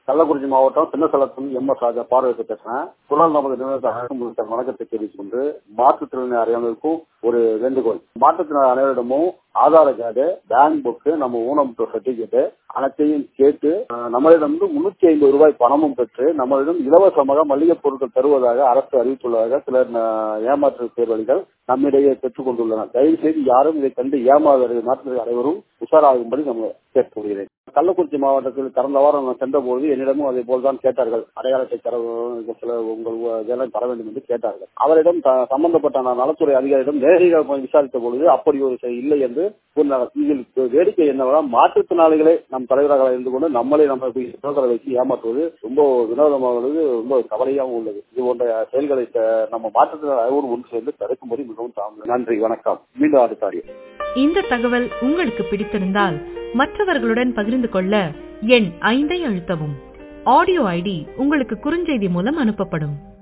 கள்ளக்குறிச்சி மாவட்டம் சின்னசலத்தம் எம்.எஸ். ராஜா பார்வையிட்டு பேசுறேன். குரல் நமது நிறுவனத்திற்கு வணக்கத்தை தெரிவித்துக் கொண்டு மாற்றுத்திறனாளி அனைவருக்கும் ஒரு வேண்டுகோள். மாற்றுத்திறனாளி அனைவரிடமும் ஆதார் கார்டு, பேங்க் புக்கு, நம்ம ஊனம் சர்டிபிகேட் அனைத்தையும் கேட்டு நம்மளிடம் 350 ரூபாய் பணமும் பெற்று நம்மளிடம் இலவசமாக மளிகை பொருட்கள் தருவதாக அரசு அறிவித்துள்ளதாக சிலர் ஏமாற்று பேர்வழிகள் நம்மிடையே பெற்றுக் கொண்டுள்ளனர். தயவு செய்து யாரும் இதை கண்டு ஏமாறு மாற்று அனைவரும் உஷாராகும்படி நம்ம கேட்டுக்கொள்கிறேன். கள்ளக்குறிச்சி மாவட்டத்தில் கடந்த வாரம் சென்ற போது என்னிடமும் அதே போல்தான் கேட்டார்கள். அடையாளத்தை சில உங்கள் தர வேண்டும் என்று கேட்டார்கள். அவரிடம் சம்பந்தப்பட்ட நலத்துறை அதிகாரியிடம் நேரடியாக விசாரித்த பொழுது அப்படி ஒரு இல்லை என்று கூறினார். இதில் வேடிக்கை என்னவென்றால் மாற்றுத்திறனாளிகளை நம் தலைவராக இருந்து கொண்டு நம்மளை வைத்து ஏமாற்றுவது ரொம்ப வினோதமாக உள்ளது, ரொம்ப கவலையாகவும் உள்ளது. இது போன்ற செயல்களை நம்ம மாற்றுத்திறனாளி ஒன்று சேர்ந்து தடுக்கும்படி மிகவும் நன்றி. வணக்கம். மீண்டும் அடுத்த இந்த தகவல் உங்களுக்கு பிடித்திருந்தால் மற்றவர்களுடன் பகிர்ந்து கொள்ள எண் 5 அழுத்தவும். ஆடியோ ஐடி உங்களுக்கு குறுஞ்செய்தி மூலம் அனுப்பப்படும்.